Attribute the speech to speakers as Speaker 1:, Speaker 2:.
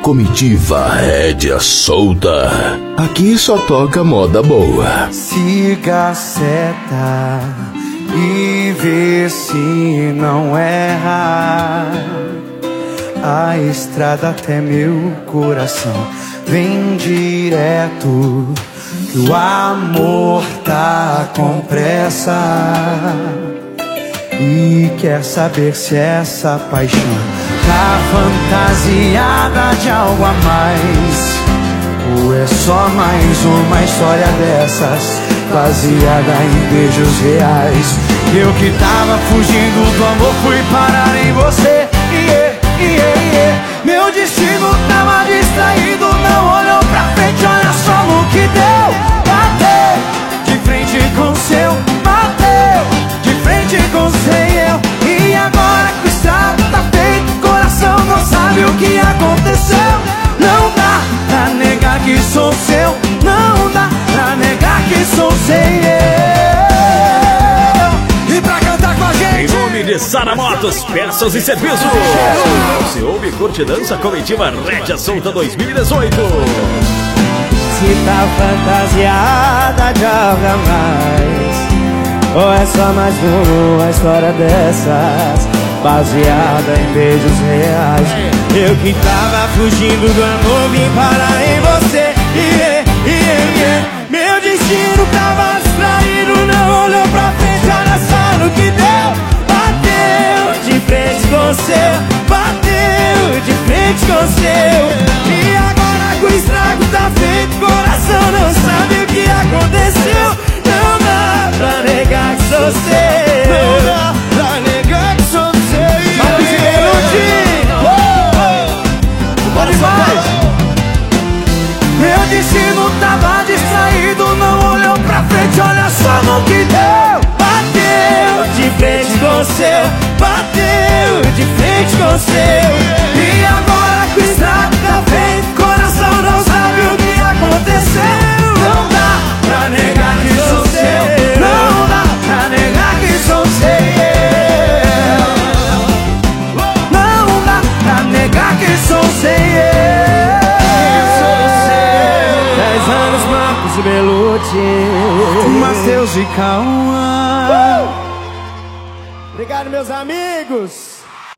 Speaker 1: comitiva, rédea solta. Aqui só toca moda boa.
Speaker 2: Siga a seta e vê se não erra. A estrada até meu coração vem direto, que o amor tá com pressa e quer saber se essa paixão tá fantasiada de algo a mais, ou é só mais uma história dessas, baseada em beijos reais. Eu que tava fugindo do amor fui parar em você. Meu destino tava distraído, não olhou pra frente, olha só no que deu. Bateu de frente com o seu, bateu de frente com o seu. E agora que o estrago tá feito, o coração não sabe o que aconteceu. Não dá pra negar que sou seu, não dá pra negar que sou seu. E pra cantar com a gente,
Speaker 3: em nome de Sara Motos, peças e serviços, você ouve Curte Dança Comitiva Rédea Solta 2018.
Speaker 2: se tá fantasiada de algo a mais, ou é só mais uma história dessas, baseada em beijos reais. Eu que tava fugindo do amor vim parar em você. Meu destino tava distraído, não olhou pra frente, olha só no que deu. Bateu de frente com o seu, bateu de frente com o seu. E agora que o estrago tá feito, o coração não sabe o que aconteceu. Não dá pra negar que sou seu, não dá pra negar que sou seu. Marcos e Belucci, pode mais. Meu destino tava distraído, não olhou pra frente, olha só no que deu. Bateu de frente com o seu, bateu de frente com o seu. E agora que o estrago tá feito, coração não sabe o que aconteceu. Não dá pra negar que sou seu, não dá pra negar que sou seu. Não dá pra negar que sou seu. 10 anos, Marcos e Belucci, Matheus e Cauã. Obrigado, meus amigos.